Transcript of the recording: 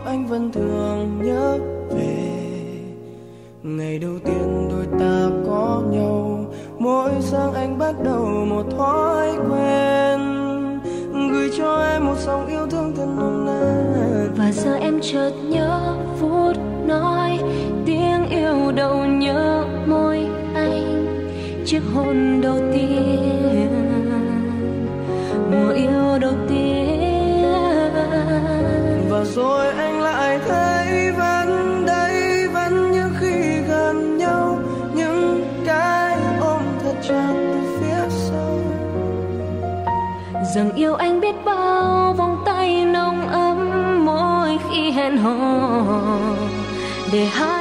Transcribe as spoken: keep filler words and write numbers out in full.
anh vẫn thường nhớ về ngày đầu tiên đôi ta có nhau. Mỗi sáng anh bắt đầu một thói quen, gửi cho em một dòng yêu thương thật nồng nàn. Và giờ em chợt nhớ phút nói tiếng yêu đầu, nhớ môi anh chiếc hôn đầu tiên, mùa yêu đầu tiên. Và rồi anh lại thấy vẫn đây, vẫn như khi gần nhau, những cái ôm thật chặt từ phía sau. Rằng yêu anh biết bao, vòng tay nồng ấm môi khi hẹn hò để hai